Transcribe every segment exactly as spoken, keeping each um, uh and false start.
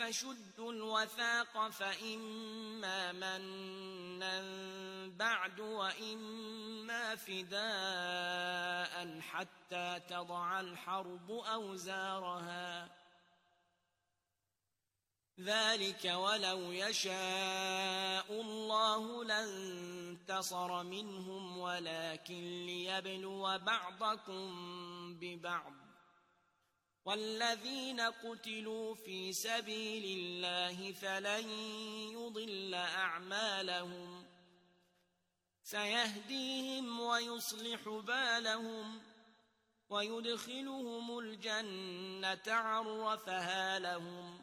فشدوا الوثاق فإما منا بعد وإما فداء حتى تضع الحرب أوزارها ذلك ولو يشاء الله لانتصر منهم ولكن ليبلو بعضكم ببعض والذين قتلوا في سبيل الله فلن يضل أعمالهم سيهديهم ويصلح بالهم ويدخلهم الجنة عرفها لهم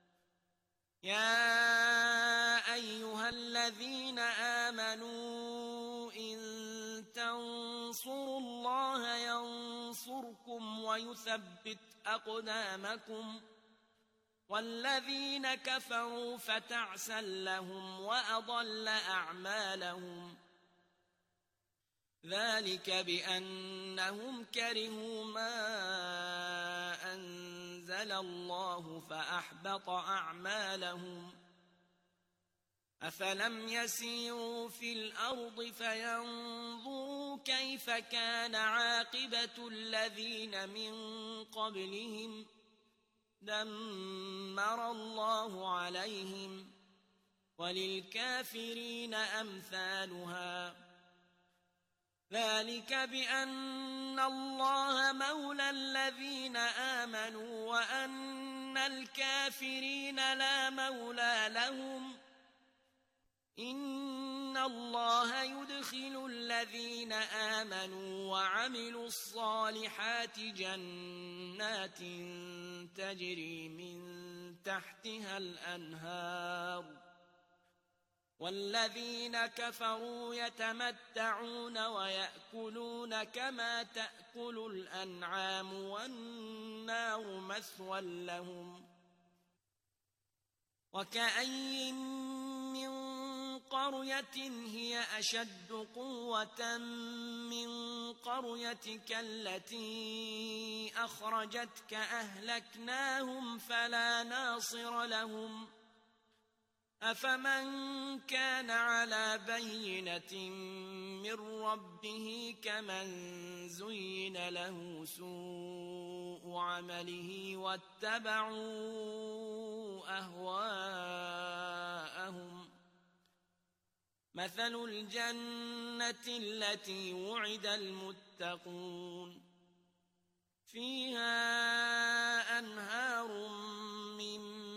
يا أيها الذين آمنوا إن تنصروا الله ينصركم ويثبت أقدامكم والذين كفروا فتعسا لهم وأضل أعمالهم ذلك بأنهم كرهوا ما أنزل الله فأحبط أعمالهم أفلم يسيروا في الأرض فينظروا كيف كان عاقبة الذين من قبلهم دمر الله عليهم وللكافرين أمثالها ذلك بأن الله مولى الذين آمنوا وأن الكافرين لا مولى لهم إن الله يدخل الذين آمنوا وعملوا الصالحات جنات تجري من تحتها الأنهار والذين كفروا يتمتعون ويأكلون كما تأكل الأنعام والنار مثوى لهم وكأي من قرية هي أشد قوة من قريتك التي أخرجتك أهلكناهم فلا ناصر لهم أفمن كان على بينة من ربه كمن زين له سوء عمله واتبعوا أهواءهم مثل الجنة التي وعد المتقون فيها أنهار من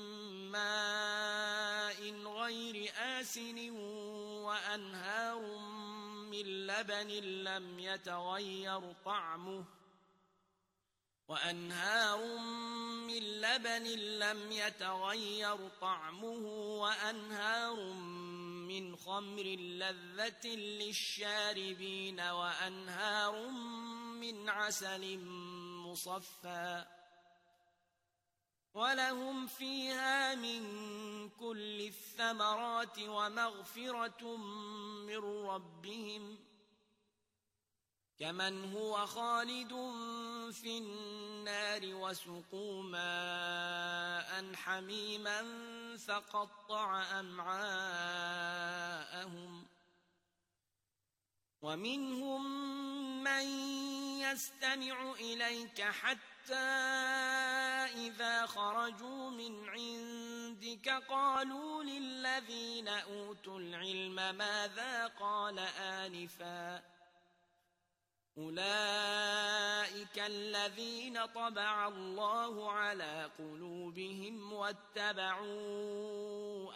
ماء غير آسن وأنهار من لبن لم يتغير طعمه وأنهار من لبن لم يتغير طعمه وأنهار من خمر لذة للشاربين وأنهار من عسل مصفى ولهم فيها من كل الثمرات ومغفرة من ربهم كمن هو خالد في النار وسقوا ماء حميما فقطع أمعاءهم ومنهم من يستمع إليك حتى إذا خرجوا من عندك قالوا للذين أوتوا العلم ماذا قال آنفا أولئك الذين طبع الله على قلوبهم واتبعوا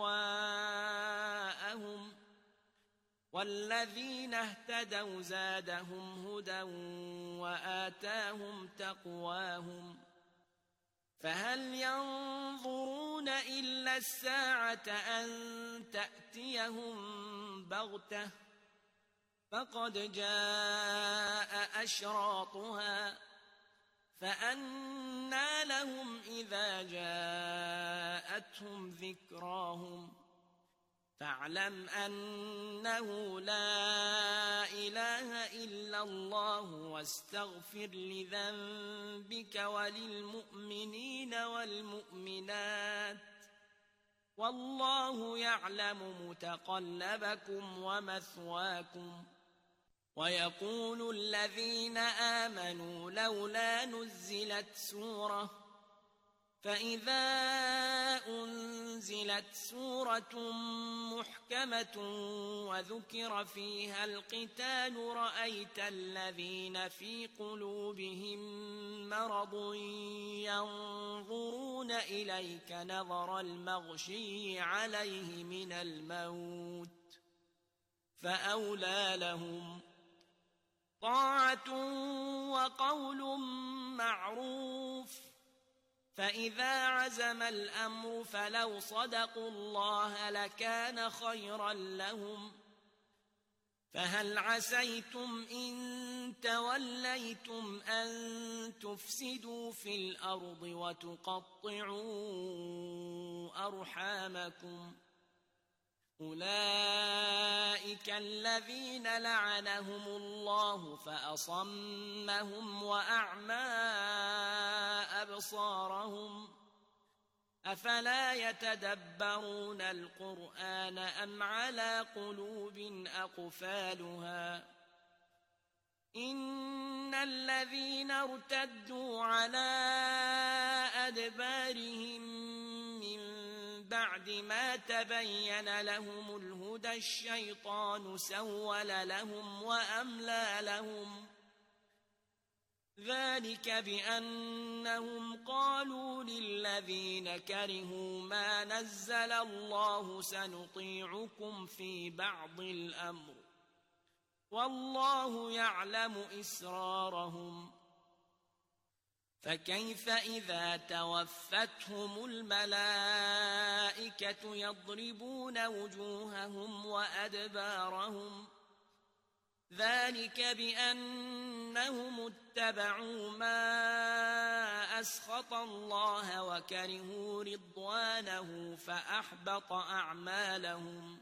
أهواءهم والذين اهتدوا زادهم هدى وآتاهم تقواهم فهل ينظرون إلا الساعة أن تأتيهم بغتة فقد جاء أشراطها فأنى لهم إذا جاءتهم ذكراهم فاعلم أنه لا إله إلا الله واستغفر لذنبك وللمؤمنين والمؤمنات والله يعلم متقلبكم ومثواكم. ويقول الذين آمنوا لولا نزلت سورة فإذا أنزلت سورة محكمة وذكر فيها القتال رأيت الذين في قلوبهم مرض ينظرون إليك نظر المغشي عليه من الموت فأولى لهم طاعة وقول معروف. فإذا عزم الأمر فلو صدقوا الله لكان خيرا لهم. فهل عسيتم إن توليتم أن تفسدوا في الأرض وتقطعوا أرحامكم؟ أولئك الذين لعنهم الله فأصمهم وأعمى أبصارهم. أفلا يتدبرون القرآن أم على قلوب أقفالها؟ إن الذين ارتدوا على أدبارهم من بعد ما تبين لهم الهدى الشيطان سول لهم وأملى لهم. ذلك بأنهم قالوا للذين كرهوا ما نزل الله سنطيعكم في بعض الأمر والله يعلم إسرارهم. فكيف إذا توفتهم الملائكة يضربون وجوههم وأدبارهم؟ ذلك بأنهم اتبعوا ما أسخط الله وكرهوا رضوانه فأحبط أعمالهم.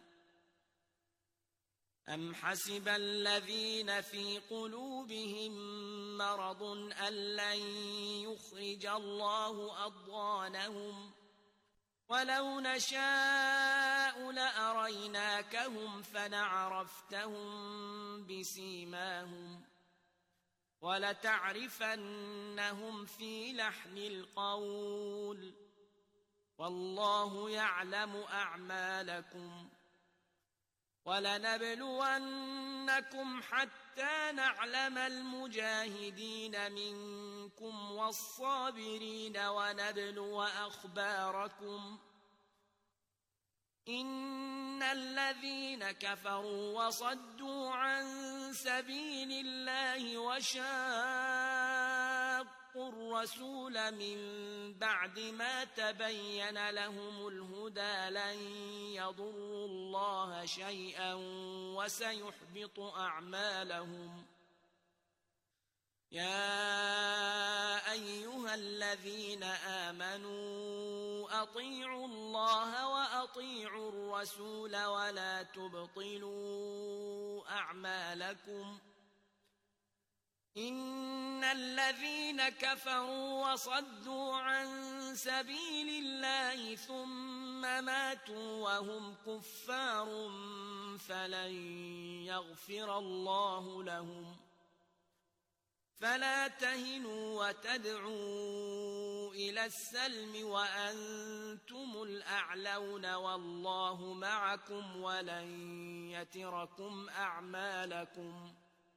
أم حسب الذين في قلوبهم مرض أن لن يخرج الله أضغانهم؟ ولو نشاء لأريناكهم فلعرفتهم بسيماهم ولتعرفنهم في لحن القول والله يعلم أعمالكم. ولنبلونكم حتى نعلم المجاهدين منكم والصابرين ونبلو أخباركم. إن الذين كفروا وصدوا عن سبيل الله وشاقوا الرسول من بعد ما تبين لهم الهدى لن يضروا الله شيئا وسيحبط أعمالهم. يا أيها الذين آمنوا أطيعوا الله وأطيعوا الرسول ولا تبطلوا أعمالكم. إن الذين كفروا وصدوا عن سبيل الله ثم ماتوا وهم كفار فلن يغفر الله لهم. فلا تهنوا وتدعوا إلى السلم وأنتم الأعلون والله معكم ولن يتركم أعمالكم.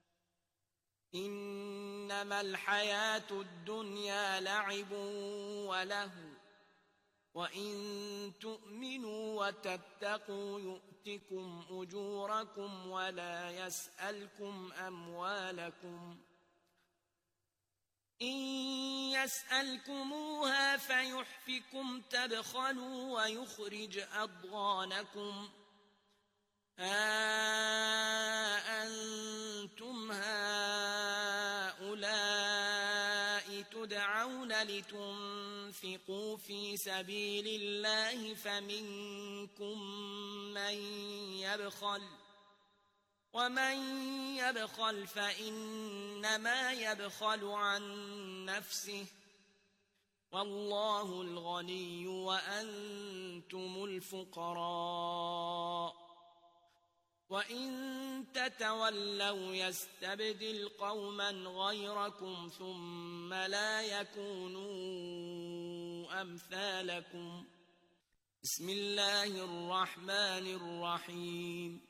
إنما الحياة الدنيا لعب ولهو وإن تؤمنوا وتتقوا يؤتكم أجوركم ولا يسألكم أموالكم. إن يسألكموها فيحفكم تبخلوا ويخرج أضغانكم. أأنتم هؤلاء تدعون لتنفقوا في سبيل الله فمنكم من يبخل ومن يبخل فإنما يبخل عن نفسه والله الغني وأنتم الفقراء وإن تتولوا يستبدل قوما غيركم ثم لا يكونوا أمثالكم. بسم الله الرحمن الرحيم.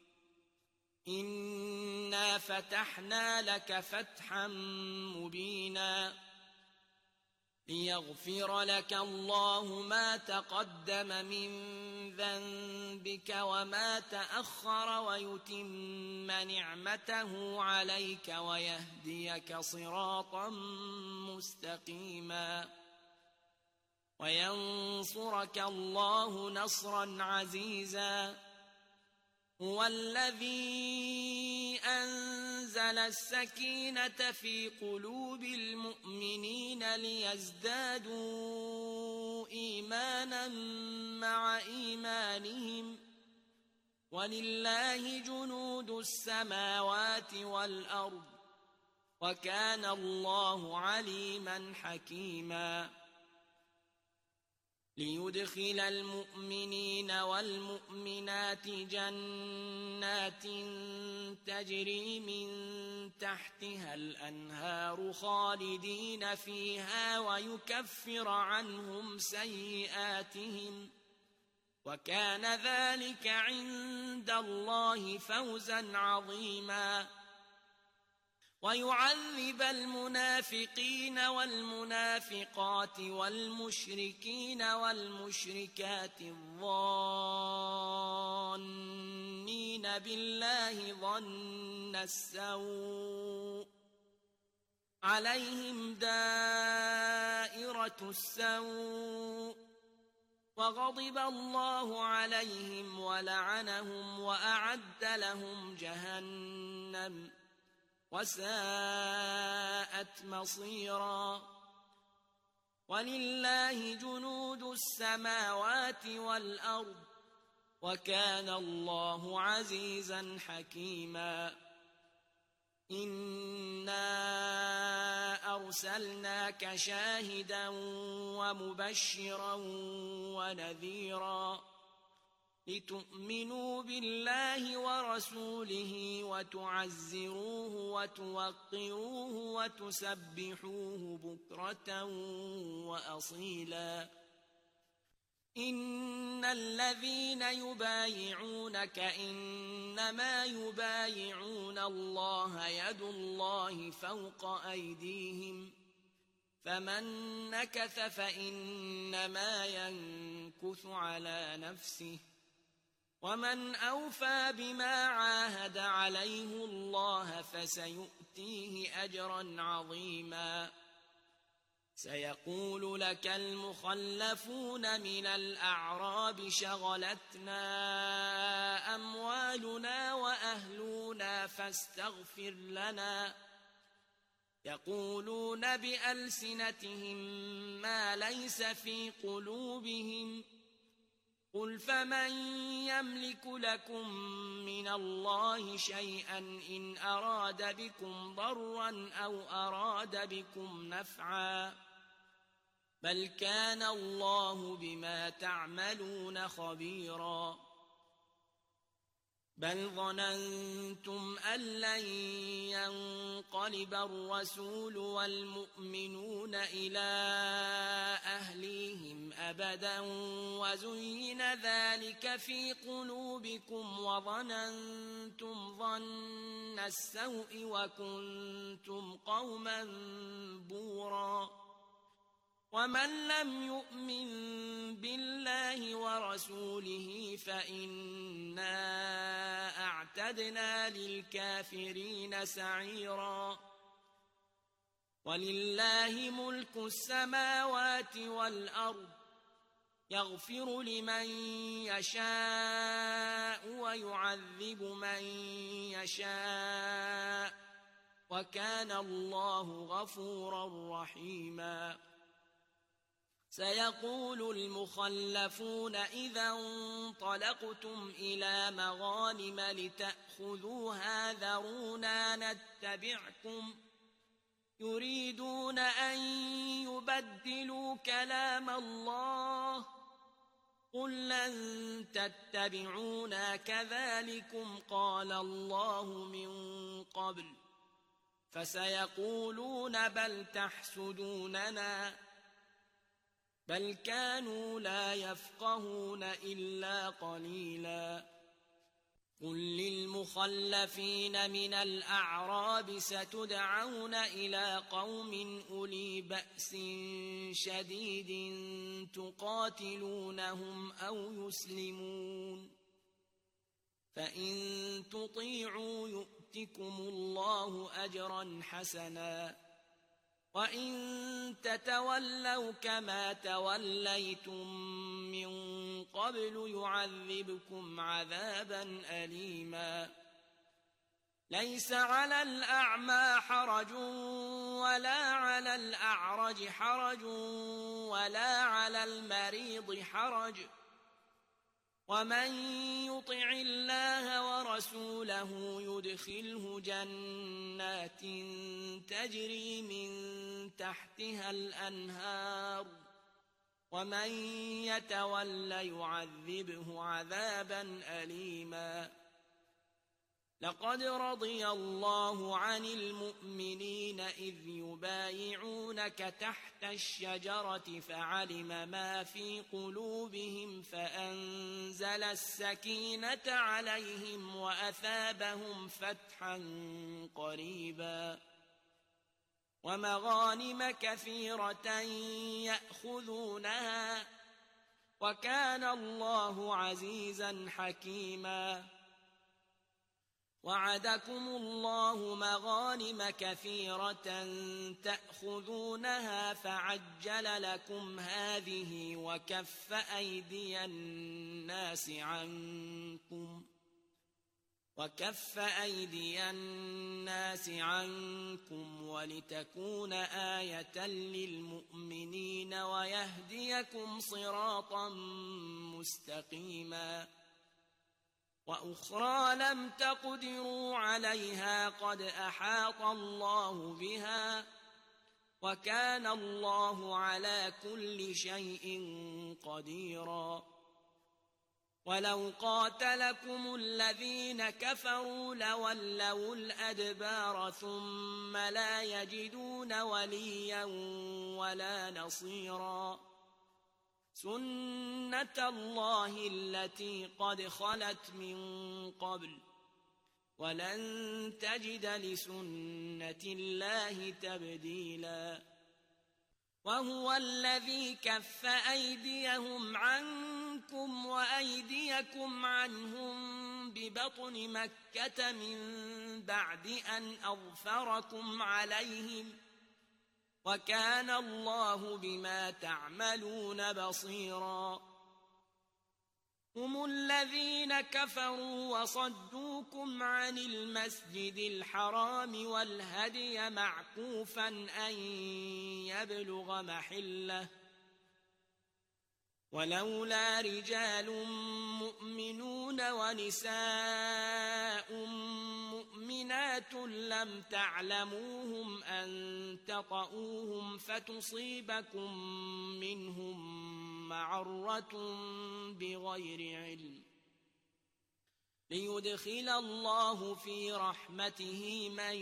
إنا فتحنا لك فتحا مبينا ليغفر لك الله ما تقدم من ذنبك وما تأخر ويتم نعمته عليك ويهديك صراطا مستقيما وينصرك الله نصرا عزيزا. هو الذي أنزل السكينة في قلوب المؤمنين ليزدادوا إيمانا مع إيمانهم ولله جنود السماوات والأرض وكان الله عليما حكيما. ليدخل المؤمنين والمؤمنات جنات تجري من تحتها الأنهار خالدين فيها ويكفر عنهم سيئاتهم وكان ذلك عند الله فوزا عظيما. ويعذب المنافقين والمنافقات والمشركين والمشركات الظانين بالله ظن السوء عليهم دائرة السوء وغضب الله عليهم ولعنهم وأعد لهم جهنم وساءت مصيرا. ولله جنود السماوات والأرض وكان الله عزيزا حكيما. إنا أرسلناك شاهدا ومبشرا ونذيرا لتؤمنوا بالله ورسوله وتعزروه وتوقروه وتسبحوه بكرة وأصيلا. إن الذين يبايعونك إنما يبايعون الله يد الله فوق أيديهم فمن نكث فإنما ينكث على نفسه ومن أوفى بما عاهد عليه الله فسيؤتيه أجرا عظيما. سيقول لك المخلفون من الأعراب شغلتنا أموالنا وأهلنا فاستغفر لنا يقولون بألسنتهم ما ليس في قلوبهم قل فمن يملك لكم من الله شيئا إن أراد بكم ضرا أو أراد بكم نفعا بل كان الله بما تعملون خبيرا. بل ظننتم أن لن ينقلب الرسول والمؤمنون إلى أهليهم أبدا وزين ذلك في قلوبكم وظننتم ظن السوء وكنتم قوما بورا. ومن لم يؤمن بالله ورسوله فإنا أعتدنا للكافرين سعيرا. ولله ملك السماوات والأرض يغفر لمن يشاء ويعذب من يشاء وكان الله غفورا رحيما. سيقول المخلفون إذا انطلقتم إلى مغانم لتأخذوها ذرونا نتبعكم يريدون أن يبدلوا كلام الله قل لن تتبعونا كذلكم قال الله من قبل فسيقولون بل تحسدوننا بل كانوا لا يفقهون إلا قليلا قل للمخلفين من الأعراب ستدعون إلى قوم أولي بأس شديد تقاتلونهم أو يسلمون فإن تطيعوا يؤتكم الله أجرا حسنا وإن تتولوا كما توليتم من قبل يعذبكم عذابا أليما ليس على الأعمى حرج ولا على الأعرج حرج ولا على المريض حرج ومن يطع الله ورسوله يدخله جنات تجري من تحتها الأنهار ومن يتول يعذبه عذابا أليما لقد رضي الله عن المؤمنين إذ يبايعونك تحت الشجرة فعلم ما في قلوبهم فأنزل السكينة عليهم وأثابهم فتحا قريبا ومغانم كثيرة يأخذونها وكان الله عزيزا حكيما وعدكم الله مغانم كثيرة تأخذونها فعجل لكم هذه وكف أيدي الناس عنكم وكف أيدي الناس عنكم ولتكون آية للمؤمنين ويهديكم صراطا مستقيما وأخرى لم تقدروا عليها قد أحاط الله بها وكان الله على كل شيء قديرا ولو قاتلكم الذين كفروا لولوا الأدبار ثم لا يجدون وليا ولا نصيرا سنة الله التي قد خلت من قبل ولن تجد لسنة الله تبديلا وهو الذي كف أيديهم عنكم وأيديكم عنهم ببطن مكة من بعد أن أظفركم عليهم وكان الله بما تعملون بصيرا هم الذين كفروا وصدوكم عن المسجد الحرام والهدي معكوفا أن يبلغ محله ولولا رجال مؤمنون ونساء مؤمنات لم تعلموهم أن تطؤوهم فتصيبكم منهم معرة بغير علم ليدخل الله في رحمته من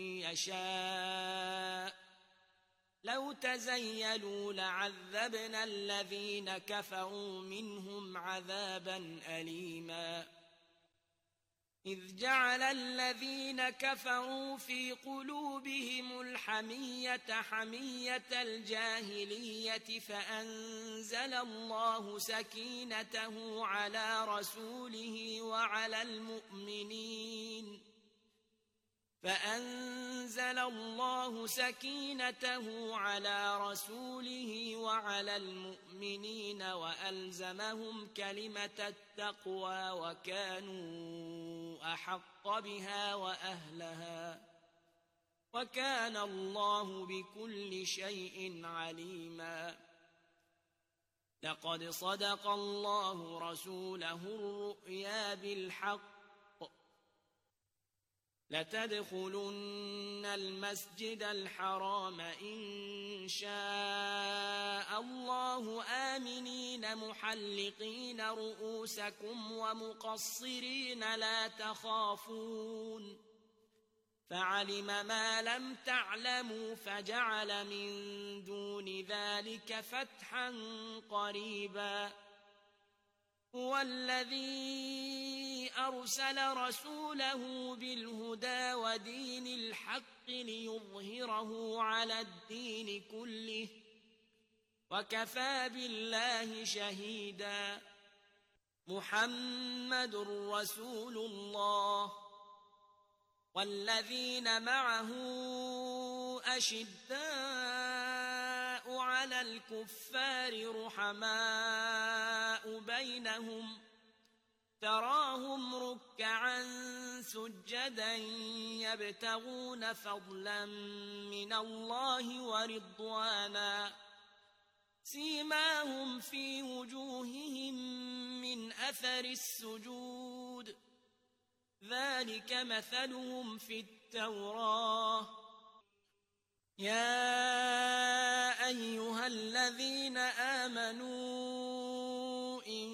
يشاء لو تزيلوا لعذبنا الذين كفروا منهم عذابا أليما إذ جعل الذين كفروا في قلوبهم الحمية حمية الجاهلية فأنزل الله سكينته على رسوله وعلى المؤمنين فأنزل الله سكينته على رسوله وعلى المؤمنين وألزمهم كلمة التقوى وكانوا أحق بها وأهلها وكان الله بكل شيء عليما لقد صدق الله رسوله الرؤيا بالحق لتدخلن المسجد الحرام إن شاء الله آمنين محلقين رؤوسكم ومقصرين لا تخافون فعلم ما لم تعلموا فجعل من دون ذلك فتحا قريبا هو الذي أرسل رسوله بالهدى ودين الحق ليظهره على الدين كله وكفى بالله شهيدا محمد رسول الله والذين معه أشداء على الكفار رحماء بينهم تراهم ركعا سجدا يبتغون فضلا من الله ورضوانا سيماهم في وجوههم من أثر السجود ذلك مثلهم في التوراة يا أيها الذين آمنوا إن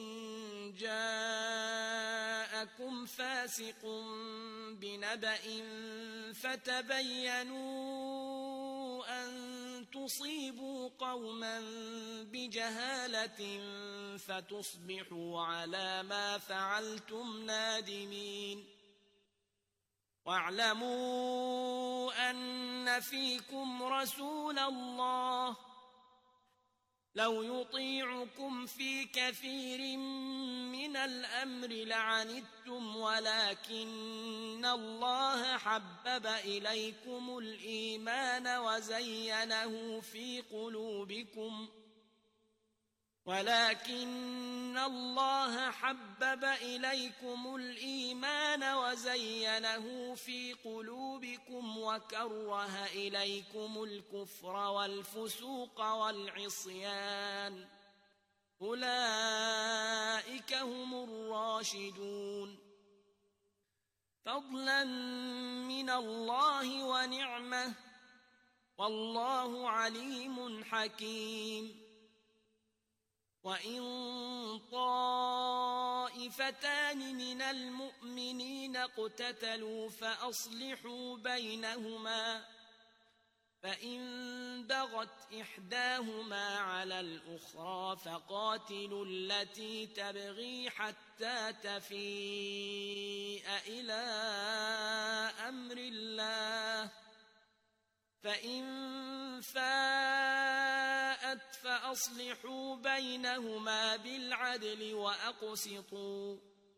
جاءكم فاسق بنبأ فتبينوا أن تصيبوا قوما بجهالة فتصبحوا على ما فعلتم نادمين واعلموا أن فيكم رسول الله لو يطيعكم في كثير من الأمر لعنتم ولكن الله حبب إليكم الإيمان وزينه في قلوبكم ولكن الله حبب إليكم الإيمان وزينه في قلوبكم وكره إليكم الكفر والفسوق والعصيان أولئك هم الراشدون فضلا من الله ونعمة والله عليم حكيم وإن طائفتان من المؤمنين اقتتلوا فأصلحوا بينهما فإن بغت إحداهما على الأخرى فقاتلوا التي تبغي حتى تفيء إلى أمر الله فإن فاءت فأصلحوا بينهما بالعدل وأقسطوا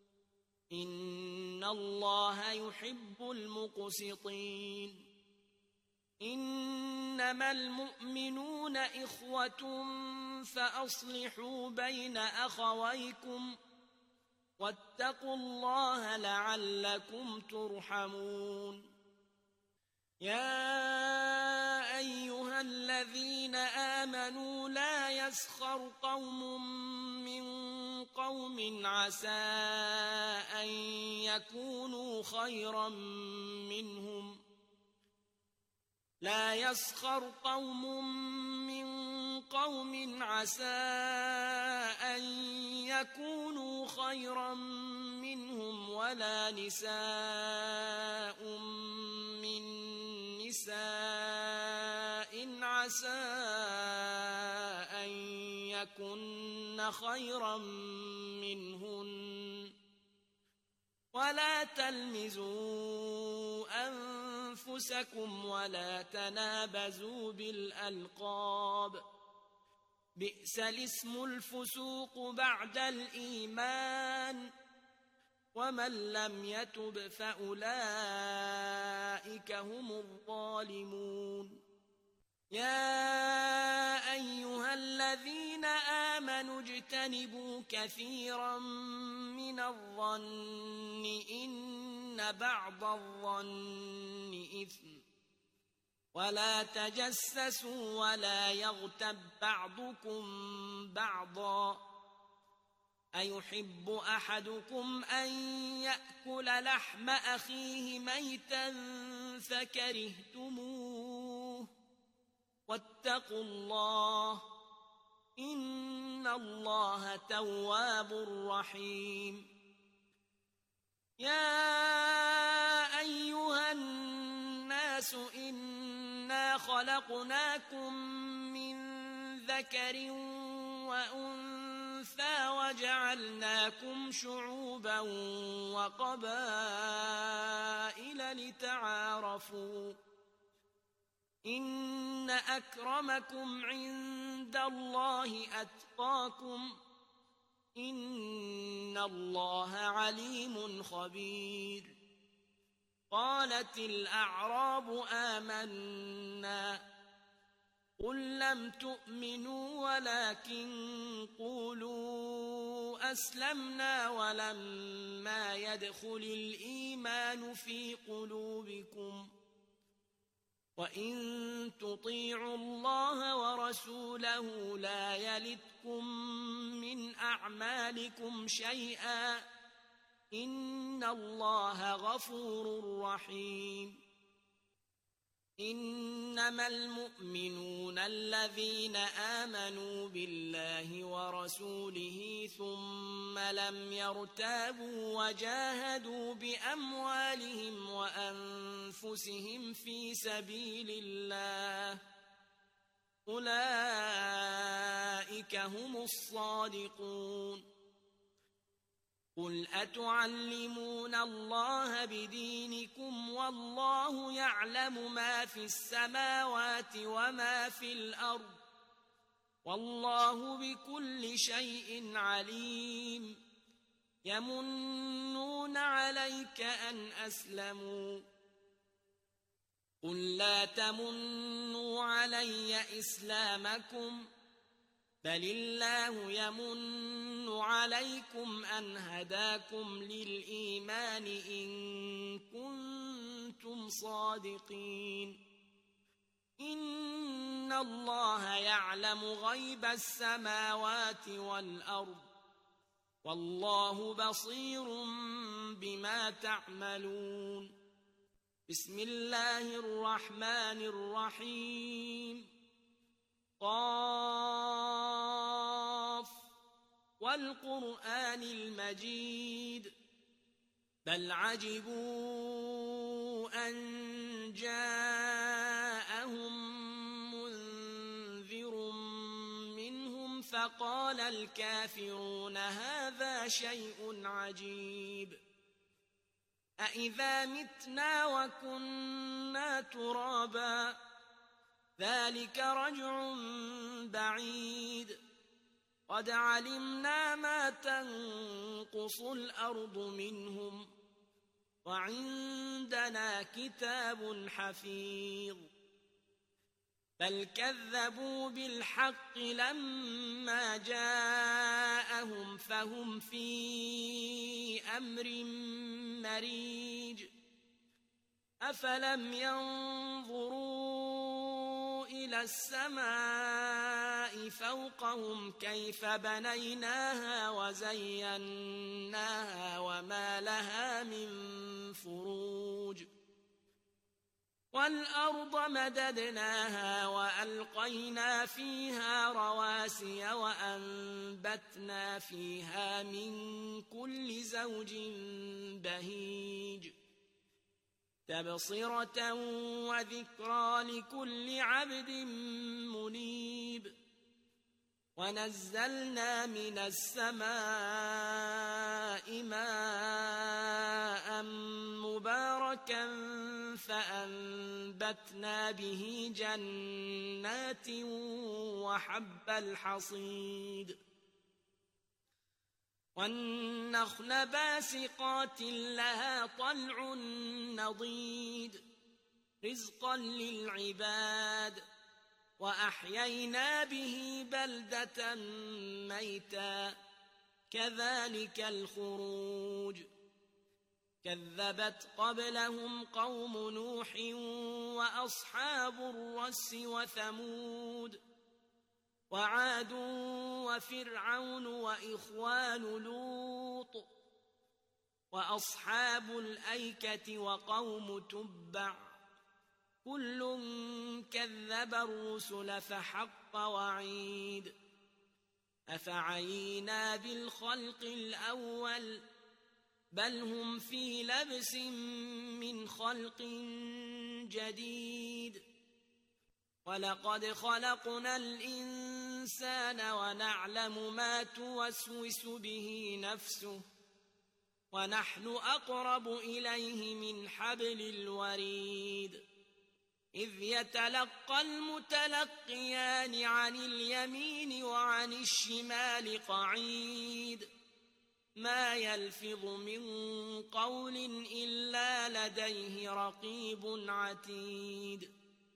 إن الله يحب المقسطين إنما المؤمنون إخوة فأصلحوا بين أخويكم واتقوا الله لعلكم ترحمون يا أيها الذين آمنوا لا يسخر قوم من قوم عسى أن يكونوا خيرا منهم لا يسخر قوم من قوم عسى أن يكونوا خيرا منهم ولا نساء من نساء عسى أن يكن خيرا منهن ولا تلمزوا أنفسكم ولا تنابزوا بالألقاب بئس الاسم الفسوق بعد الإيمان ومن لم يتب فأولئك هم الظالمون يا أيها الذين آمنوا اجتنبوا كثيرا من الظن إن بعض الظن إثم ولا تجسسوا ولا يغتب بعضكم بعضا أيحب أحدكم أن يأكل لحم أخيه ميتا فكرهتموه واتقوا الله إن الله تواب رحيم يا أيها الناس إنا خلقناكم من ذكر وأنثى وجعلناكم شعوبا وقبائل لتعارفوا إن أكرمكم عند الله أتقاكم إن الله عليم خبير قالت الأعراب آمنا قل لم تؤمنوا ولكن قولوا أسلمنا ولما يدخل الإيمان في قلوبكم وإن تطيعوا الله ورسوله لا يلتكم من أعمالكم شيئا إن الله غفور رحيم إنما المؤمنون الذين آمنوا بالله ورسوله ثم لم يرتابوا وجاهدوا بأموالهم وأنفسهم في سبيل الله أولئك هم الصادقون قل أتعلمون الله بدينكم والله يعلم ما في السماوات وما في الأرض والله بكل شيء عليم يمنون عليك أن أسلموا قل لا تمنوا علي إسلامكم بل الله يمن عليكم أن هداكم للإيمان إن كنتم صادقين إن الله يعلم غيب السماوات والأرض والله بصير بما تعملون بسم الله الرحمن الرحيم قاف والقرآن المجيد بل عجبوا أن جاءهم منذر منهم فقال الكافرون هذا شيء عجيب أإذا متنا وكنا ترابا ذلك رجع بعيد قد علمنا ما تنقص الأرض منهم وعندنا كتاب حفيظ بل كذبوا بالحق لما جاءهم فهم في أمر مريج أفلم ينظروا إلى السماء فوقهم كيف بنيناها وزيناها وما لها من فروج والأرض مددناها وألقينا فيها رواسي وأنبتنا فيها من كل زوج بهيج تبصرة وذكرى لكل عبد منيب ونزلنا من السماء ماء مباركا فأنبتنا به جنات وحب الحصيد والنخل باسقات لها طلع نضيد رزقا للعباد وأحيينا به بلدة ميتا كذلك الخروج كذبت قبلهم قوم نوح وأصحاب الرس وثمود وعاد وفرعون وإخوان لوط وأصحاب الأيكة وقوم تبع كل كذب الرسل فحق وعيد أفعينا بالخلق الأول بل هم في لبس من خلق جديد ولقد خلقنا الإنسان ونعلم ما توسوس به نفسه ونحن أقرب إليه من حبل الوريد إذ يتلقى المتلقيان عن اليمين وعن الشمال قعيد ما يلفظ من قول إلا لديه رقيب عتيد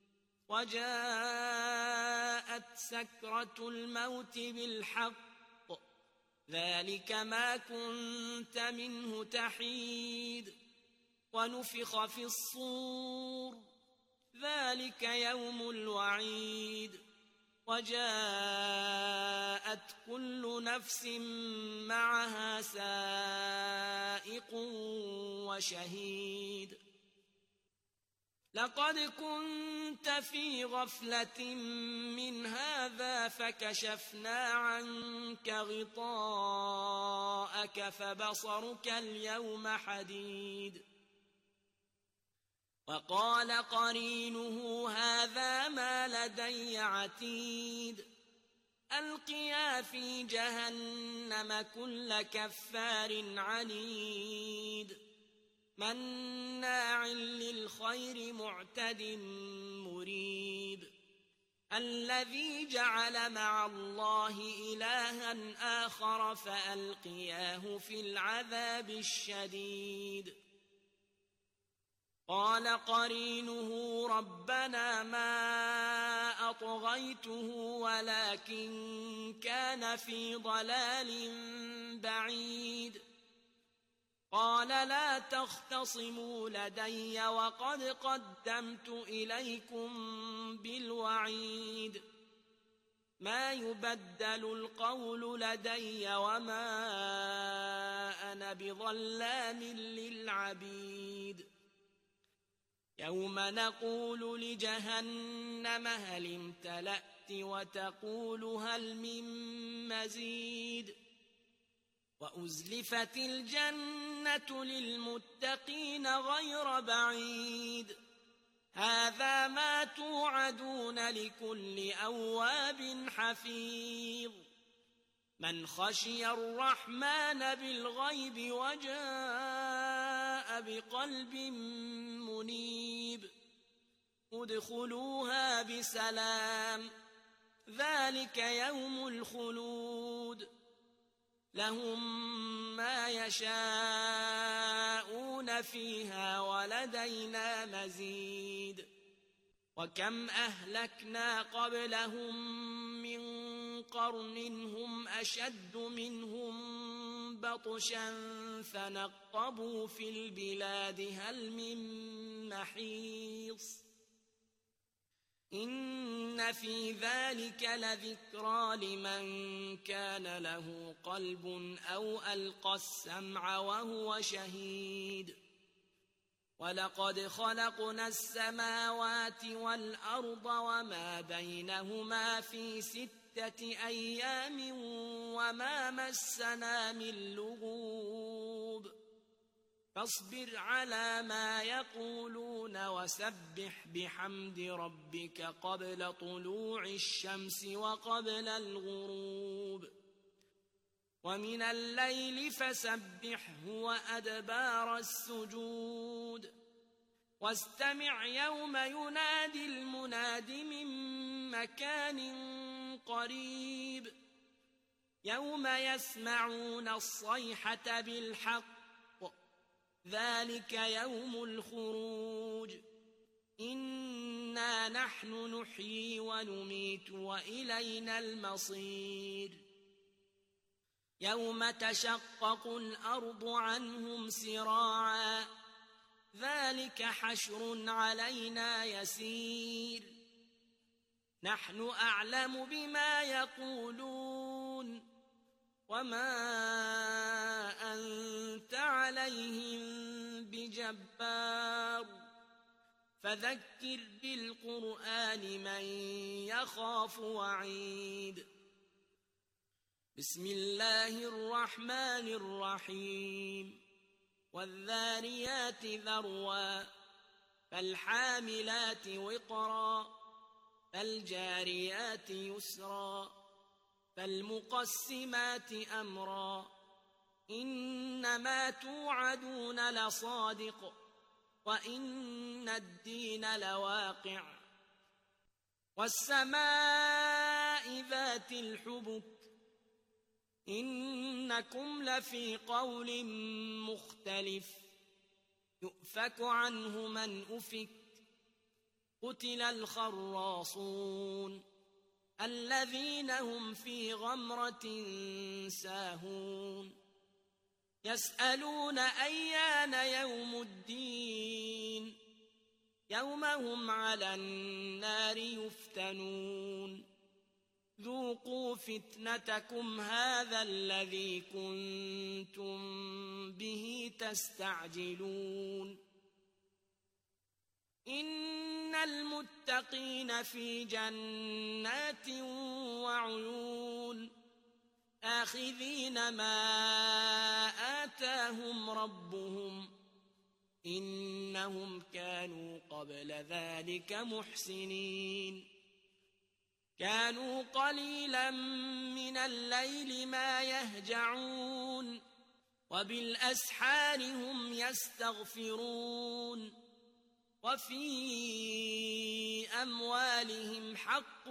وجاءت سكرة الموت بالحق ذلك ما كنت منه تحيد ونفخ في الصور ذلك يوم الوعيد وجاءت كل نفس معها سائق وشهيد لقد كنت في غفلة من هذا فكشفنا عنك غطاءك فبصرك اليوم حديد وقال قرينه هذا ما لدي عتيد ألقيا في جهنم كل كفار عنيد مناع للخير معتد مريب الذي جعل مع الله إلها آخر فألقياه في العذاب الشديد قال قرينه ربنا ما أطغيته ولكن كان في ضلال بعيد قال لا تختصموا لدي وقد قدمت إليكم بالوعيد ما يبدل القول لدي وما أنا بظلام للعبيد يوم نقول لجهنم هل امتلأت وتقول هل من مزيد وأزلفت الجنة للمتقين غير بعيد هذا ما توعدون لكل أواب حفيظ من خشي الرحمن بالغيب وجاء بقلب منيب ادخلوها بسلام ذلك يوم الخلود لهم ما يشاءون فيها ولدينا مزيد وكم أهلكنا قبلهم من قرن هم أشد منهم بطشا فنقبوا في البلاد هل من محيص إن في ذلك لذكرى لمن كان له قلب أو ألقى السمع وهو شهيد ولقد خلقنا السماوات والأرض وما بينهما في ستة أيام وما مسنا من لغوب فاصبر على ما يقولون وسبح بحمد ربك قبل طلوع الشمس وقبل الغروب ومن الليل فسبحه وأدبار السجود واستمع يوم ينادي المناد من مكان قريب يوم يسمعون الصيحة بالحق ذلك يوم الخروج إنا نحن نحيي ونميت وإلينا المصير يوم تشقق الأرض عنهم سراعا ذلك حشر علينا يسير نحن أعلم بما يقولون وما أنت عليهم بجبار فذكر بالقرآن من يخاف وعيد بسم الله الرحمن الرحيم والذاريات ذروا فالحاملات وقرا فالجاريات يسرا فالمقسمات أمرا إنما توعدون لصادق وإن الدين لواقع والسماء ذات الحبك إنكم لفي قول مختلف يؤفك عنه من أفك قتل الخراصون الذين هم في غمرة ساهون يسألون أيان يوم الدين يوم هم على النار يفتنون ذوقوا فتنتكم هذا الذي كنتم به تستعجلون إن المتقين في جنات وعيون آخذين ما آتاهم ربهم إنهم كانوا قبل ذلك محسنين كانوا قليلا من الليل ما يهجعون وبالأسحار هم يستغفرون وفي أموالهم حق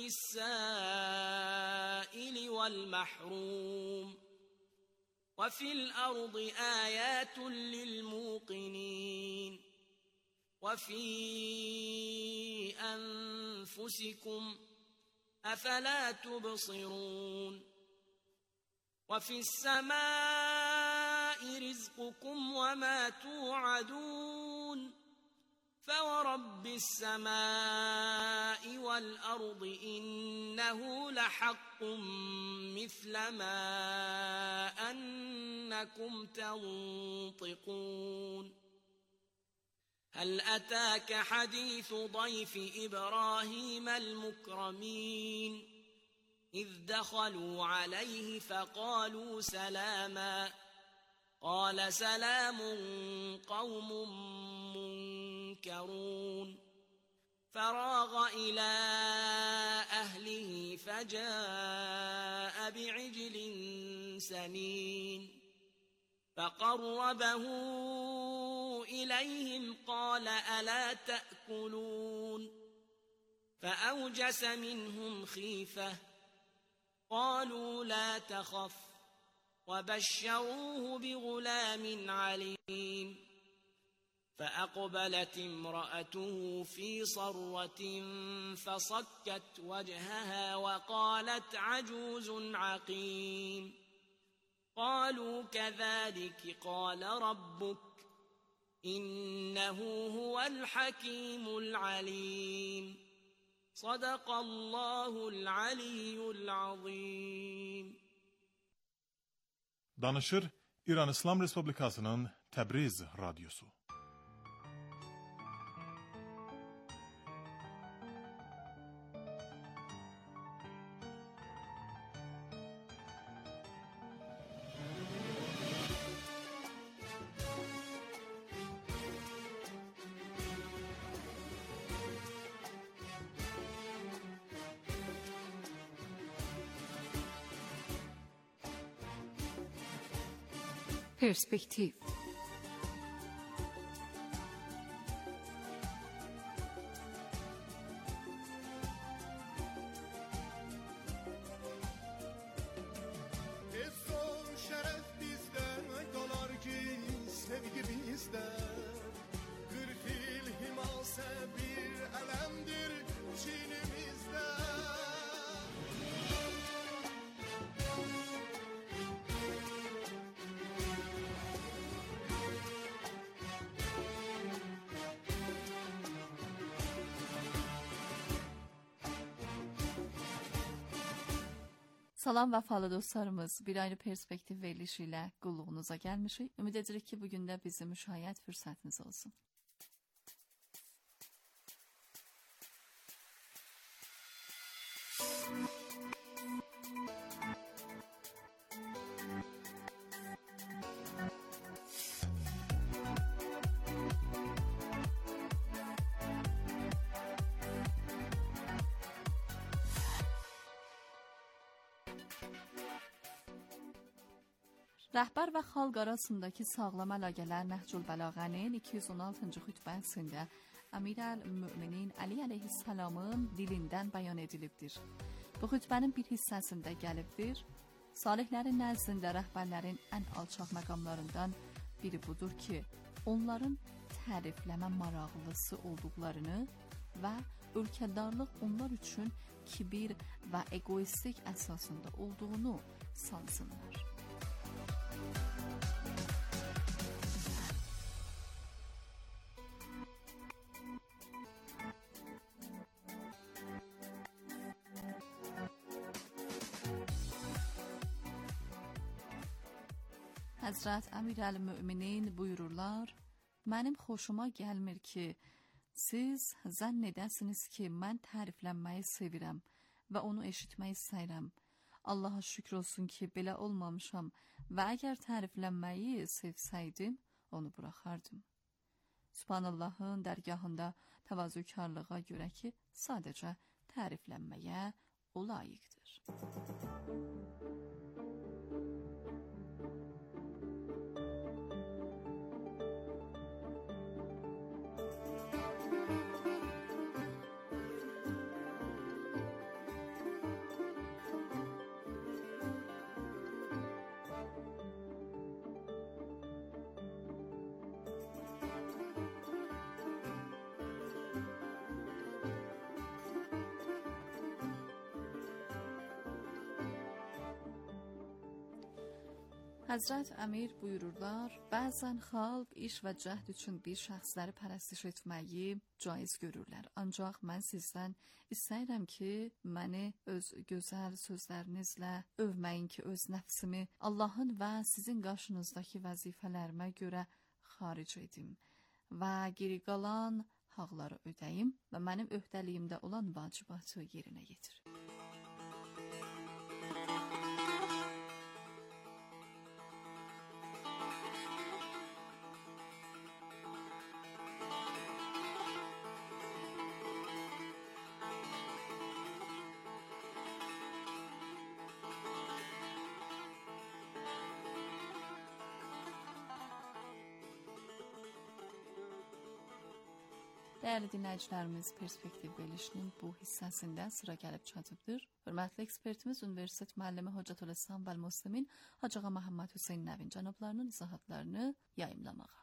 للسائل والمحروم وفي الأرض آيات للموقنين وفي أنفسكم أفلا تبصرون وفي السماء رزقكم وما توعدون فورب السماء والأرض إنه لحق مثل ما أنكم تنطقون هل أتاك حديث ضيف إبراهيم المكرمين إذ دخلوا عليه فقالوا سلاما قال سلام قوم منكرون فراغ إلى أهله فجاء بعجل سمين فقربه إليهم قال ألا تأكلون فأوجس منهم خيفة قالوا لا تخف وبشروه بغلام عليم فأقبلت امرأته في صرة فصكت وجهها وقالت عجوز عقيم قالوا كذلك قال ربك إنه هو الحكيم العليم صدق الله العلي العظيم. Danışır İran İslam Respublikası'nın Tebriz Radyosu. Perspektiv. Ezzor şeref bizden dolar ki sevgi bizden Kırfil himase bir elemdir Çinimizden Salam vəfalı dostlarımız, bir ayrı perspektiv verilişi ilə qulluğunuza gəlmişik. Ümid edirik ki, bugün də bizim müşahiət fürsətiniz olsun. Rəhbər və xalq arasındakı sağlam əlaqələr Nəhcül Bəlağənin iki yüz on altıncı xütbəsində Əmirəl-Möminin Əli əleyhissalamın dilindən bəyan edilibdir. Bu xütbənin bir hissəsində gəlibdir. Salihlərin nəzdində rəhbərlərin ən alçaq məqamlarından biri budur ki, onların tərifləmə maraqlısı olduqlarını və ölkədarlıq onlar üçün kibir və egoistik əsasında olduğunu sansınlar. Həzrət Əmirəl-Möminin buyururlar, mənim xoşuma gəlmir ki, siz zənn edəsiniz ki, mən təriflənməyi sevirəm və onu eşitmək istəyirəm. Allaha şükür olsun ki, belə olmamışam və əgər təriflənməyi sevsəydim, onu buraxardım. Subhanallahın dərgahında təvazökarlığa görə ki, sadəcə təriflənməyə o layiqdir. Həzrət Əmir buyururlar, bəzən xalq iş və cəhd üçün bir şəxsləri pərəstiş etməyi caiz görürlər. Ancaq mən sizdən istəyirəm ki, məni öz gözəl sözlərinizlə övməyin ki, öz nəfsimi Allahın və sizin qarşınızdakı vəzifələrimə görə xaric edim və geri qalan haqları ödəyim və mənim öhdəliyimdə olan vacibatı yerinə yetirim. Dəyərli dinləyicilərimiz, Perspektiv verilişinin bu hissəsində sıra gəlib çatıbdır. Hörmətli ekspertimiz, Universitet müəllimi Hocatülislam və Müslimin Hacı Ağa Məhəmməd Hüseyn Nəvin cənablarının izahatlarını yayımlamağa.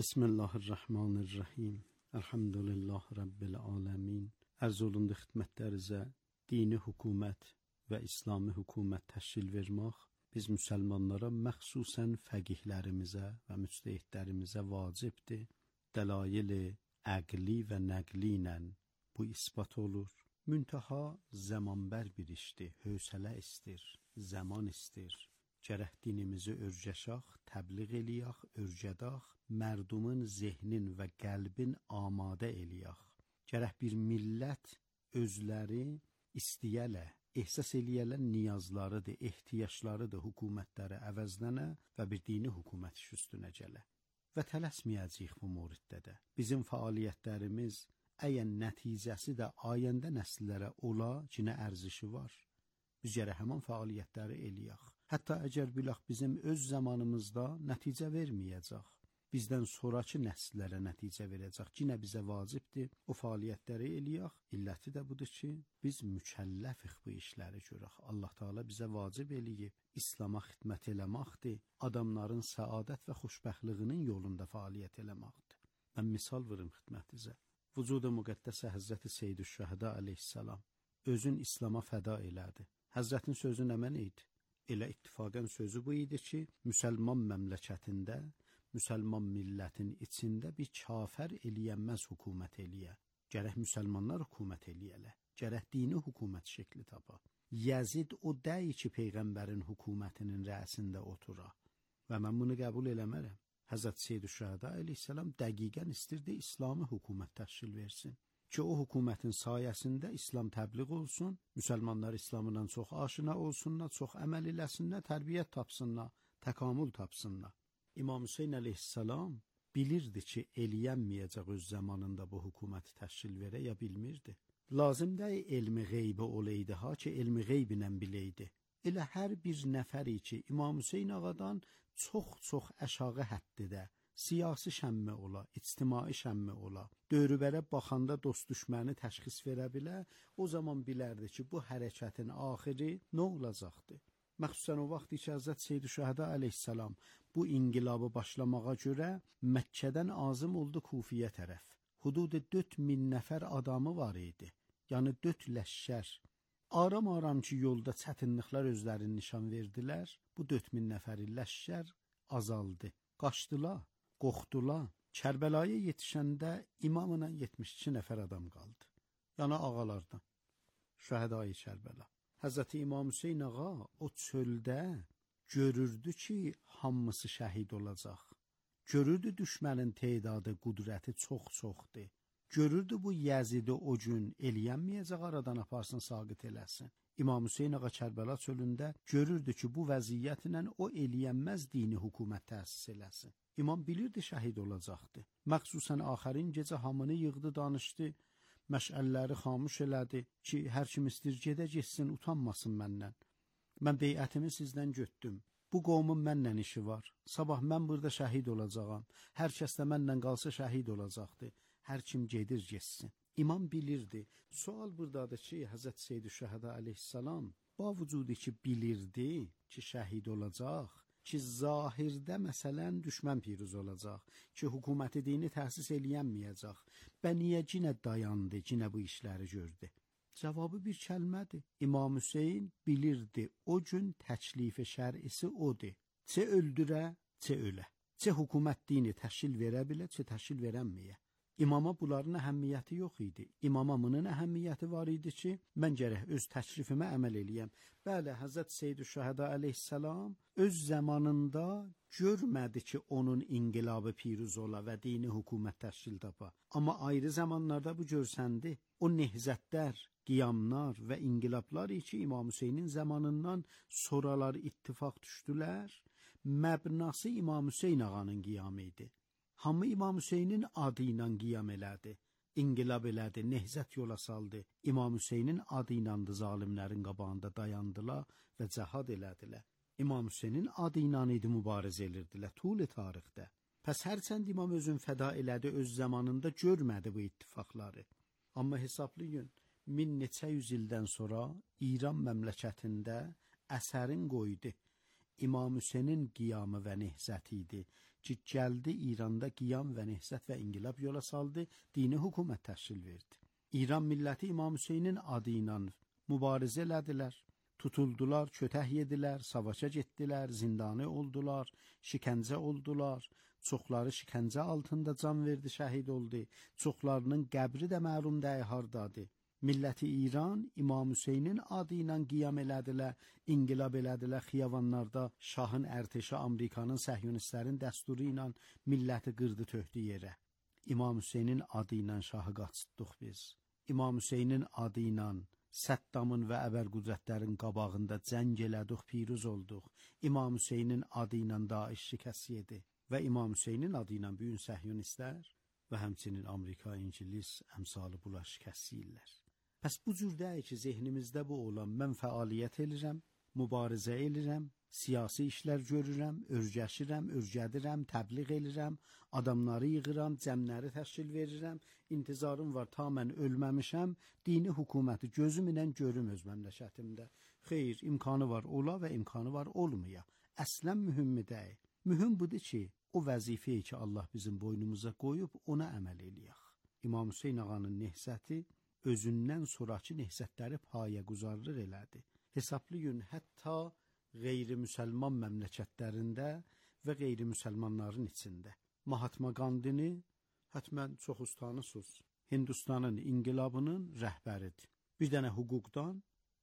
Bismillahirrahmanirrahim. Elhamdülillah Rabbil aləmin. Ərz olundu xidmətlərinizə dini hökumət və İslami hökumət təşkil vermək biz müsəlmanlara, məxsusən fəqihlərimizə və müctəhidlərimizə vacibdir. Dəlail-i əqli və nəqli ilə bu isbat olur. Müntaha zamanbər bir işdir, hövsələ istir, zaman istir. Gərək dinimizi örgəşaq, təbliğ eləyək, örgədək, mərdumun zehnin və qəlbin amadə eləyək. Gərək bir millət özləri istəyələ, ehsas eləyələ niyazlarıdır, ehtiyaclarıdır hökumətləri əvəzlənə və bir dini hökumət iş üstünə gələ. Və tələsməyəcəyik bu moriddə də. Bizim fəaliyyətlərimiz əgər nəticəsi də ayəndə nəsillərə ola, cinə ərzişi var. Biz gərək həman fəaliyyətləri eləyək. Hətta əgər bilək bizim öz zamanımızda nəticə verməyəcək, bizdən sonraki nəsillərə nəticə verəcək. Cinə bizə vacibdir o fəaliyyətləri eləyək. İlləti də budur ki, biz mükəlləfik bu işləri görək. Allah Teala bizə vacib eləyib. İslama xidmət eləməkdir, adamların səadət və xoşbəxtliyinin yolunda fəaliyyət eləməkdir. Mən misal verim xidmətinizə. Vücuda müqəddəsə Həzrəti Seyyid-ü-Şəhədə aleyhissalam özün İslama fəda elədi. Həzrətin sözü nə mən idi? Elə ittifaqən sözü bu idi ki, müsəlman məmləkətində, müsəlman millətin içində bir kafər eləyənməz hökumət eləyə. Gərək müsəlmanlar hökumət eləyələ. Gərək dini hökumət şəkli tapa. Yezid o dəy ki, Peyğəmbərin hökumətinin rəsində otura. Və mən bunu qəbul eləmərəm. Həzrət Seyyid-ü-Şühəda əleyhissalam dəqiqən istirdi İslami hökumət təşkil versin. Ki o hökumətin sayəsində İslam təbliğ olsun, müsəlmanlar İslamla çox aşina olsunlar, çox əməl eləsinlər, tərbiyyət tapsınlar, təkamül tapsınlar. İmam Hüseyn əleyhissalam bilirdi ki, eləyənməyəcək öz zamanında bu hökuməti təşkil verə, ya bilmirdi. Lazım deyil elmi qeybi olaydı ha ki, elmi qeybinə biləydi. Elə hər bir nəfəri ki, İmam Hüseyn ağadan çox-çox əşağı həddidə, siyasi şəmmi ola, ictimai şəmmi ola, dövrübərə baxanda dost düşməni təşxis verə bilə, o zaman bilərdi ki, bu hərəkətin axiri nə olacaqdı? Məxsusən o vaxt ki, Həzrət Seyyid-ü-Şühəda əleyhissalam bu inqilabı başlamağa görə Məkkədən azım oldu Kufiyə tərəf. Hududu dörd min nəfər adamı var idi, yəni dörd ləşkər. Aram-aram ki, yolda çətinliklər özlərini nişan verdilər, bu dörd min nəfəri ləşkər azaldı. Qaçdılar, qorxdular. Kərbəlaya yetişəndə imamla yetmiş iki nəfər adam qaldı. Yəni ağalardan. Şəhədai Kərbəla. Həzrəti İmam Hüseyn ağa o çöldə görürdü ki, hamısı şəhid olacaq. Görürdü düşmənin tedadı, qudrəti çox-çoxdur. Görürdü bu Yəzidi o gün eləyənməyəcək, aradan aparsın, saqit eləsin. İmam Hüseyn ağa Kərbəla çölündə görürdü ki, bu vəziyyətlə o eləyənməz dini hökumət təsis eləsin. İmam bilirdi şəhid olacaqdı. Məxsusən axərin gecə hamını yığdı, danışdı, məşəlləri xamuş elədi ki, hər kim istir gedə getsin, utanmasın məndən. Mən beyətimi sizdən götdüm. Bu qovmun mənlə işi var. Sabah mən burada şəhid olacağam. Hər kəs də mənlə qalsa şəhid olacaqdı. Hər kim gedir getsin. İmam bilirdi. Sual buradadır ki, Həzrət Seyyid-ü-Şühəda əleyhissalam ba vücudu ki, bilirdi ki, şəhid olacaq, ki, zahirdə məsələn düşmən piruz olacaq, ki, hökuməti dini təsis eləyənməyəcək. Bə niyə cinə dayandı, cinə bu işləri gördü? Cavabı bir kəlmədir. İmam Hüseyn bilirdi, o gün təklifi şər'isi odur. Çə öldürə, çə ölə. Çə hökumət dini təşkil verə bilə, çə təşkil verənməyə. İmama bunların əhəmmiyyəti yox idi. İmama bunun əhəmmiyyəti var idi ki, mən gərək öz təklifimə əməl eləyəm. Bəli, Həzrət Seyyid-ü-Şühəda əleyhissalam öz zamanında görmədi ki, onun inqilabı piruz ola və dini hökumət təşkil tapa. Amma ayrı zamanlarda bu görsəndi. O nehzətlər, qiyamlar və inqilablar ki, İmam Hüseynin zamanından sonralar ittifaq düşdülər, məbnası İmam Hüseyn ağanın qiyamı idi. Hamı İmam Hüseynin adı ilə qiyam elədi, inqilab elədi, nehzət yola saldı. İmam Hüseynin adı ilə zalimlərin qabağında dayandılar və cəhad elədilər. İmam Hüseynin adı ilə idi mübarizə edirdilər tul tarixdə. Pəs hərçənd İmam özün fəda elədi, öz zamanında görmədi bu ittifaqları. Amma hesablayın, min neçə yüz ildən sonra İran məmləkətində əsərin qoydu. İmam Hüseynin qiyamı və nehzəti idi ki, gəldi İranda qiyam və nehzət və inqilab yola saldı, dini hökumət təşkil verdi. İran milləti İmam Hüseynin adı ilə mübarizə elədilər, tutuldular, kötək yedilər, savaşa getdilər, zindanı oldular, şikəncə oldular, çoxları şikəncə altında can verdi, şəhid oldu, çoxlarının qəbri də məlum dəyi hardadır. Milləti İran İmam Hüseynin adı ilə qiyam elədilər, inqilab elədilər, xiyavanlarda şahın ərteşi Amerikanın səhyonistlərin dəsturu ilə milləti qırdı töhdü yerə. İmam Hüseynin adı ilə şahı qaçdıq biz. İmam Hüseynin adı ilə Səddamın və əbər qüdrətlərin qabağında cəng elədik, piruz olduq. İmam Hüseynin adı ilə Daeş şikəst yedi və İmam Hüseynin adı ilə büyün səhyonistlər və həmçinin Amerika, İngilis, əmsalı bula şikəst yiyirlər. Pəs bu cür deyil ki, zehnimizdə bu olan mən fəaliyyət edirəm, mübarizə edirəm, siyasi işlər görürəm, örgəşirəm, örgədirəm, təbliğ edirəm, adamları yığıram, cəmləri təşkil verirəm, intizarım var ta mən ölməmişəm, dini hökuməti gözüm ilə görüm öz məmləkətimdə. Xeyr, imkanı var ola və imkanı var olmaya. Əslən mühümmi deyil. Mühüm budur ki, o vəzifəyi ki, Allah bizim boynumuza qoyub, ona əməl eləyək. İmam Hüseyn ağanın nehzəti özündən sonraki nehzətləri paya quzarlıq elədi. Hesablayın, hətta qeyri-müsəlman məmləkətlərində və qeyri-müsəlmanların içində. Mahatma Gandini hətmən çox ustanısız, Hindistanın inqilabının rəhbəridir. Bir dənə hüquqdan,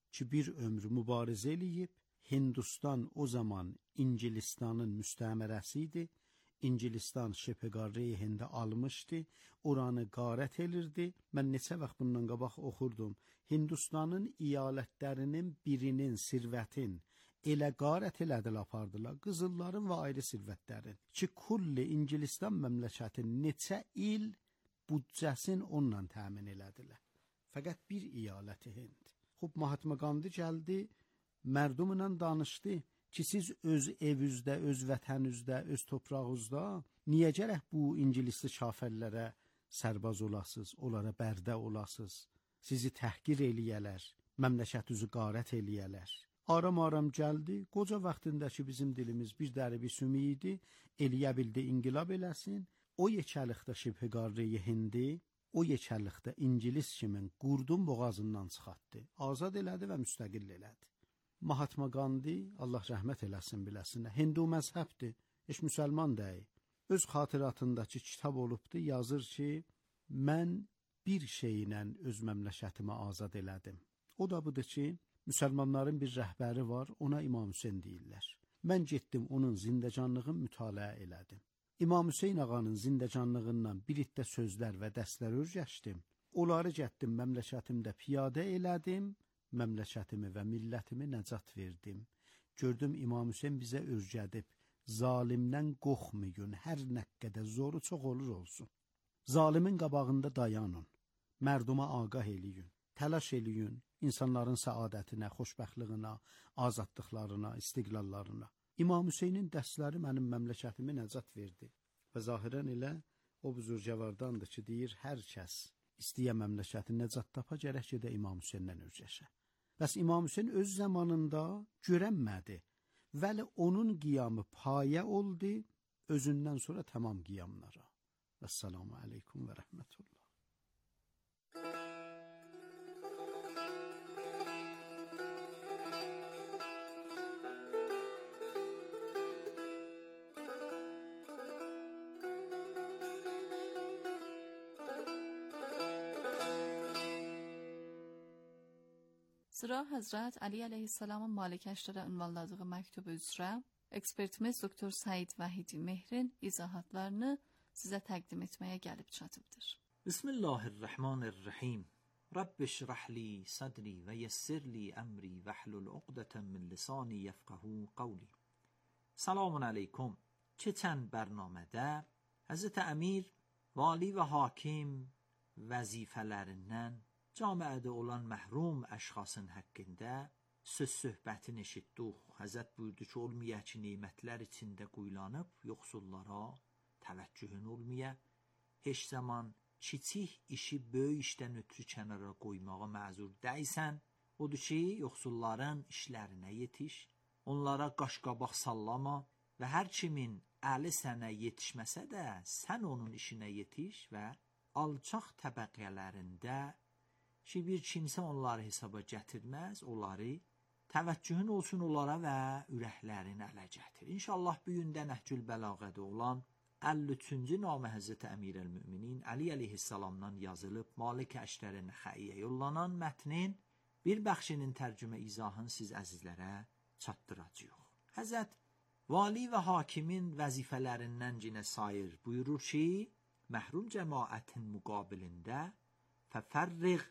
ki bir ömür mübarizə eləyib. Hindistan o zaman İngilistanın müstəmərəsi idi. İngilistan şepeqarreyi Hindi almışdı, oranı qarət elirdi. Mən neçə vaxt bundan qabaq oxurdum. Hindistanın iyalətlərinin birinin sirvətin elə qarət elədilər, apardılar. Qızılların və ayrı sirvətlərin. Ki, kulli İngilistan məmləkətin neçə il büdcəsin onunla təmin elədilər. Fəqət bir iyaləti Hind. Xub, Mahatma Gandhi gəldi, mərdumla danışdı ki, siz öz evinizdə, öz vətəninizdə, öz torpağınızda niyə gərək bu İngilisli kafirlərə sərbaz olasınız, onlara bərdə olasınız, sizi təhqir eləyələr, məmləkətinizi qarət eləyələr. Aram-aram gəldi, qoca vaxtındakı bizim dilimiz bir dəri bir sümü idi, eləyə bildi inqilab eləsin. O yekəlikdə şibhiqarreyi Hindi, o yekəlikdə İngilis kimin qurdun boğazından çıxartdı, azad elədi və müstəqil elədi. Mahatma Gandhi, Allah rəhmət eləsin biləsinə, Hindu məzhəbdir, heç müsəlman deyil. Öz xatirətindəki kitab olubdu, yazır ki, mən bir şeylə öz məmləkətimi azad elədim. O da budur ki, müsəlmanların bir rəhbəri var, ona İmam Hüseyn deyirlər. Mən getdim, onun zindəcanlığını mütaliə elədim. İmam Hüseyn ağanın zindəcanlığından bir iddə sözlər və dərslər öyrəşdim. Onları getdim, məmləkətimdə piyadə elədim, məmləkətimi və millətimi nəcat verdim. Gördüm, İmam Hüseyn bizə öyrədib, zalimdən qorxmayın, hər nə qədər zoru çox olur olsun. Zalimin qabağında dayanın, mərduma ağah eləyin, təlaş eləyin, insanların səadətinə, xoşbəxtliyinə, azadlıqlarına, istiqlallarına. İmam Hüseynin dərsləri mənim məmləkətimi nəcat verdi. Və zahirən elə o buzurcavardandır ki, deyir, hər kəs istəyə məmləkəti nəcat tapa, gərək ki də İmam Hüseyndən öyrəşə. Bəs İmam Hüseyn öz zamanında görənmədi. Vəli onun qiyamı payə oldu, özündən sonra tamam qiyamlara. Vəssalamu aleykum və rəhmətullah. Sıra Həzrət Ali əleyhissalamın malikəşlərə ünvanladığı məktub üzrə ekspertimiz doktor Said Vahidi Mehrin izahatlarını sizə təqdim etməyə gəlib çatıbdır. Bismillahirrahmanirrahim. Rabbi şrah li sadri və yessir li əmri və hlul uqdətən min lisani yəfqəhu qavli. Salamun aleykum. Keçən bərnamədə Həzrət Əmir, vali və hakim vəzifələrindən camiədə olan məhrum əşxasın haqqında söz söhbətini eşitdik. Həzrət buyurdu ki, olmaya ki, neymətlər içində quyulanıb, yoxsullara təvəccühün olmaya, heç zaman kiçik işi böyük işdən ötürü kənara qoymağa məzur dəysən, odur ki, yoxsulların işlərinə yetiş, onlara qaş-qabaq sallama və hər kimin əli sənə yetişməsə də, sən onun işinə yetiş və alçaq təbəqələrində ki, bir kimsə onları hesaba gətirməz, onları təvəccühün olsun onlara və ürəklərini ələ gətir. İnşallah bu gün də Nəhcül Bəlağədə olan əlli üçüncü namə Həzrət Əmirəl-Müminin Əli əleyhissalamdan yazılıb Malik Əşrəri Nəxəiyə yollanan mətnin bir bəxşinin tərcümə izahını siz əzizlərə çatdıracağıq. Həzrət vali və hakimin vəzifələrindən cinə sayır buyurur ki, məhrum cəmaətin müqabilində fəfərriq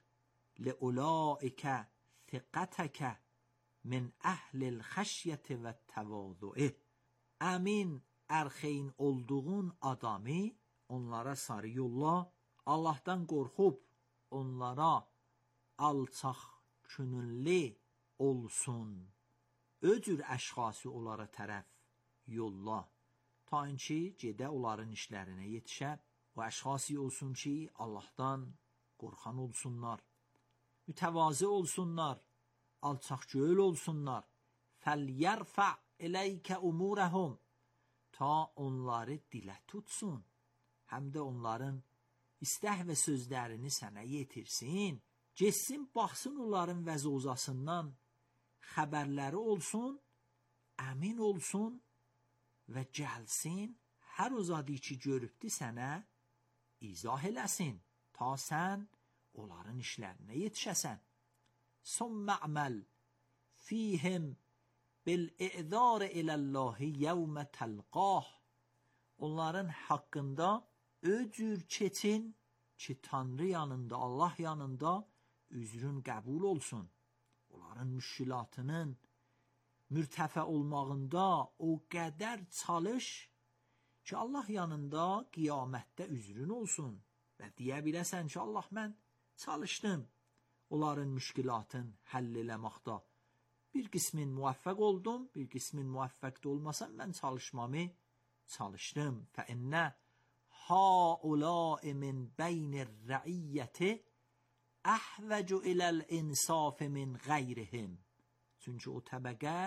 لأولئك ثقتك من أهل الخشية و التواضع. Əmin, ərxeyn olduğun adamı onlara sarı yolla, Allahdan qorxub onlara alçaq könüllü olsun. Öcür əşxası onlara tərəf yolla. Ta ki, gedə onların işlərinə yetişə, o əşxası olsun ki, Allahdan qorxan olsunlar. Mütəvazı olsunlar, alçaqgöyl olsunlar. Fəlyərfə eləykə umurəhum. Ta onları dilə tutsun, həm də onların istəh və sözlərini sənə yetirsin. Geçsin, baxsın onların vəzozasından, xəbərləri olsun, əmin olsun və gəlsin, hər uzadı ki görübdü sənə izah eləsin, ta sən onların işlərinə yetişəsən. ثم اعمل فیهم بالاعذار الی الله یوم تلقاه. Onların haqqında öcür çetin ki Tanrı yanında, Allah yanında üzrün qəbul olsun. Onların müşkilatının mürtəfə olmağında o qədər çalış ki Allah yanında qiyamətdə üzrün olsun və deyə biləsən ki Allah mən çalışdım onların müşkilatın həll eləməkdə. Bir qismin muvaffəq oldum, bir qismin muvaffəq də olmasam mən çalışmamı çalışdım. فَإِنَّ هَؤُلَاءِ مِنْ بَيْنِ الرَّعِيَّةِ أَحْوَجُ إِلَى الْإِنْصَافِ مِنْ غَيْرِهِمْ. Çünki o təbəqə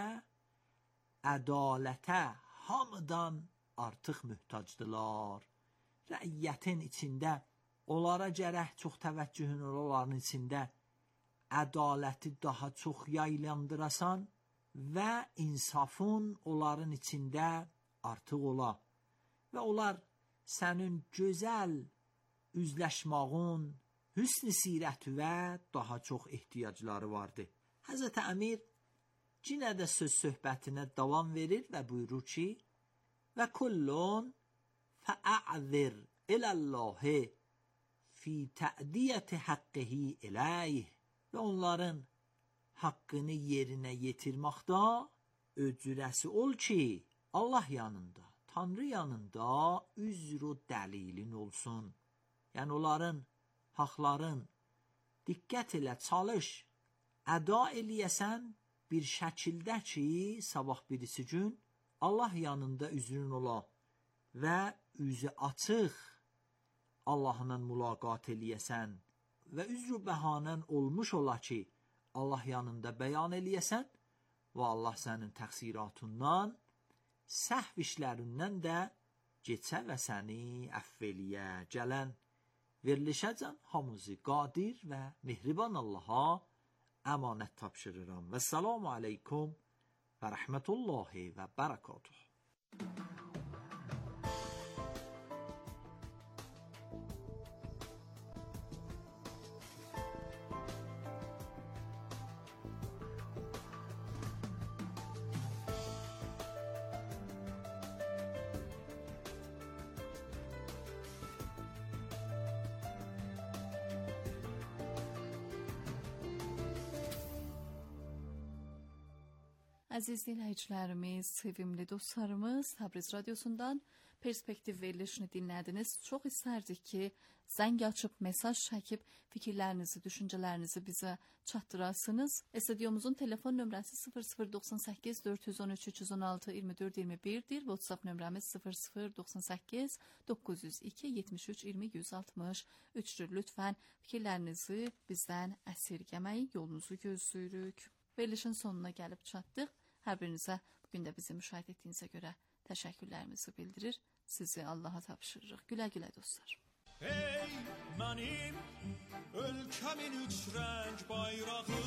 ədalətə hamıdan artıq mühtacdılar. Rəiyyətin içində onlara gərək çox təvəccühün onların içində ədaləti daha çox yaylandırasan və insafın onların içində artıq ola və onlar sənin gözəl üzləşmağın, hüsn-i sirəti və daha çox ehtiyacları vardı. Həzrət Əmir yenə də söz söhbətinə davam verir və buyurur ki, və kullun fəə'zir iləllahi fi tə'diyyəti haqqıhi iləyih. Və onların haqqını yerinə yetirməkdə öcürəsi ol ki, Allah yanında, Tanrı yanında üzr o dəlilin olsun. Yəni onların haqların diqqət ilə çalış, əda eləyəsən bir şəkildə ki, sabah birisi gün Allah yanında üzrün ola və üzü açıq Allahla mülaqat eləyəsən və üzr bəhanən olmuş ola ki, Allah yanında bəyan eləyəsən və Allah sənin təqsiratından, səhv işlərindən də geçə və səni əfv eləyə. Gələn verilişəcən hamımızı qadir və mehriban Allaha əmanət tapşırıram. Və səlamu aleykum və rəhmətullahi və bərəkatuhu. Əziz dinləyicilərimiz, sevimli dostlarımız, Təbriz Radiosundan Perspektiv verilişini dinlədiniz. Çox istərdik ki, zəng açıb, mesaj çəkib, fikirlərinizi, düşüncələrinizi bizə çatdırasınız. Estudiyomuzun telefon nömrəsi sıfır sıfır doxsan səkkiz dörd yüz on üç üç yüz on altı iyirmi dörd iyirmi birdir. WhatsApp nömrəmiz sıfır sıfır doxsan səkkiz doqquz yüz iki yetmiş üç iyirmi yüz altmış üçdür. Lütfən fikirlərinizi bizdən əsirgəməyin, yolunuzu gözləyirik. Verilişin sonuna gəlib çatdıq. Hər birinizə bugün də bizi müşahidə etdiyinizə görə təşəkkürlərimizi bildirir. Sizi Allaha tapşırırıq. Gülə-gülə dostlar. Ey mənim ölkəmin üç rəng bayrağı,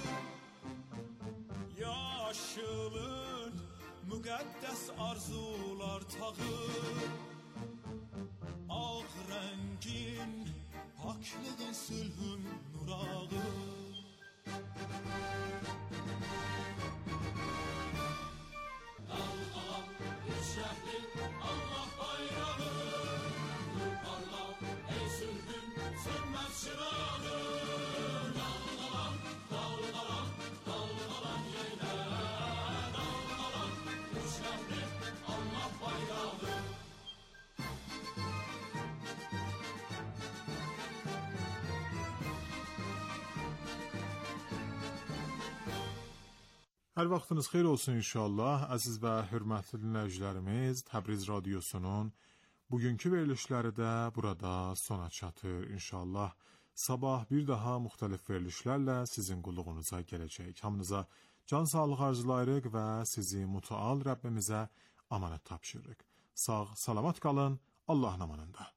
yaşılın müqəddəs arzular tağı, ağ rəngin paklığın sülhün nurağı. Allah bayrağı, nur parla ey sülhün sönmez çırağı. Dalgalan, dalgalan, dalgalan yayla, dalgalan, üç şehri Allah bayrağı. Hər vaxtınız xeyir olsun inşallah. Əziz və hörmətli dinləyicilərimiz, Təbriz Radiosunun bugünkü verilişləri də burada sona çatır inşallah. Sabah bir daha müxtəlif verilişlərlə sizin qulluğunuza gələcək. Hamınıza can sağlıq arzulayırıq və sizi mütəal Rəbbimizə amanət tapşırırıq. Sağ, salamat qalın, Allahın amanında.